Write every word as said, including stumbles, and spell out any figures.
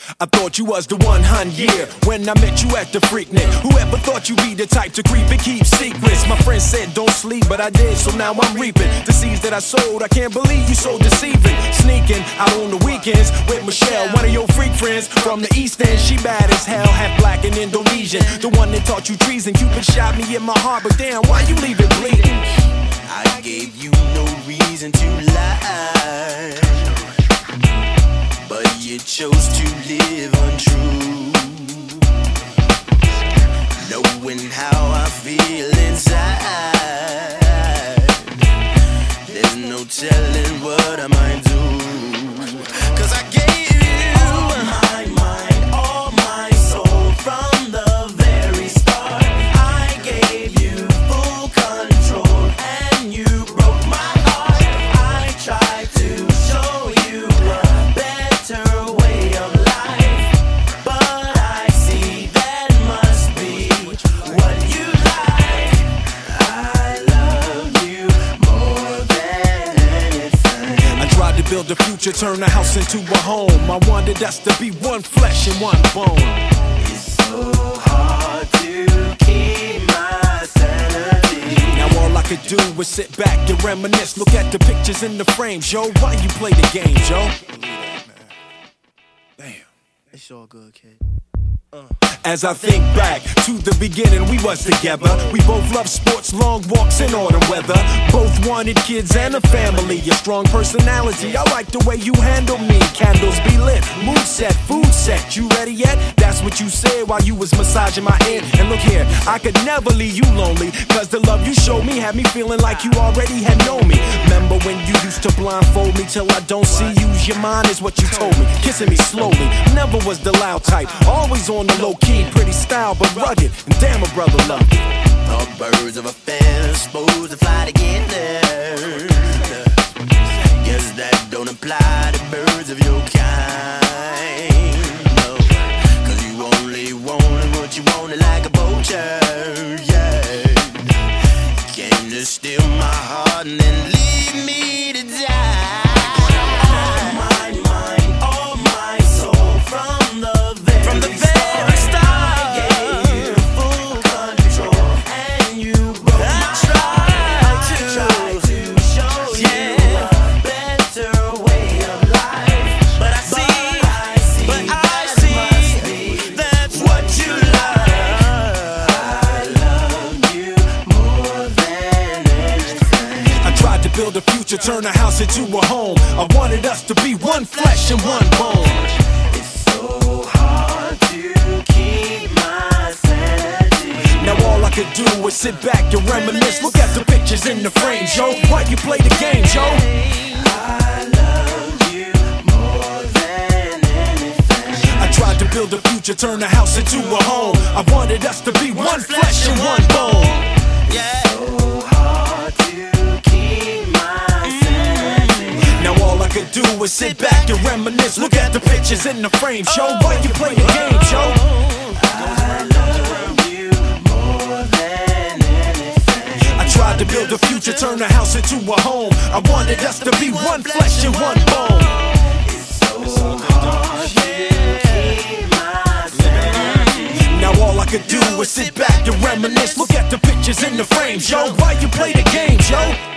I thought you was the one, hun, yeah. When I met you at the Freaknik, whoever thought you'd be the type to creep and keep secrets? My friend said don't sleep, but I did, so now I'm reaping the seeds that I sowed. I can't believe you so deceiving. Sneaking out on the weekends with Michelle, one of your freak friends from the East End. She bad as hell, half black and Indonesian. The one that taught you treason. Cupid shot me in my heart, but damn, why you leave it bleeding? I gave you no reason to lie, but you chose to live untrue, knowing how I feel inside. There's no telling what I might do, 'cause I gave you all my mind, all my soul from the very start. I gave you full control and you broke my heart. I tried to show you a better way of life, but I see that must be what you like. I love you more than anything. I tried to build a future, turn the house into a home. I wanted us to be one flesh and one bone. It's so hard to keep my sanity. Now all I could do was sit back and reminisce. Look at the pictures in the frames, yo. Why you play the game, yo? Damn. It's all good, kid. As I think back to the beginning, we was together. We both loved sports, long walks in autumn weather. Both wanted kids and a family. A strong personality, I like the way you handle me. Candles be lit, mood set, food set. You ready yet? That's what you said while you was massaging my head. And look here, I could never leave you lonely, 'cause the love you showed me had me feeling like you already had known me. Remember when you used to blindfold me till I don't see? Use your mind is what you told me. Kissing me slowly, never was the loud type. Always on the low key, pretty style but rugged, and damn a brother loved it. All birds of a feather supposed to fly together. Guess that don't apply to birds of your kind, no, 'cause you only wanted what you wanted like a vulture, yeah. Came to steal my heart and then leave me to die. All my mind, all my soul from the very, from the very start. Build a future, turn a house into a home. I wanted us to be one flesh and one bone. It's so hard to keep my sanity. Now all I could do was sit back and reminisce. Look at the pictures in the frames, yo. Why you play the game, yo? I love you more than anything. I tried to build a future, turn a house into a home. I wanted us to be one flesh and one bone. Yeah. So hard to I could do is sit back and reminisce. Look at the pictures in the frames, yo. Why you play the game, yo? I love you more than anything. I tried to build a future, turn a house into a home. I wanted us to be one flesh and one bone. It's so hard to keep my sanity. Now all I could do is sit back and reminisce. Look at the pictures in the frames, yo. Why you play the game, yo?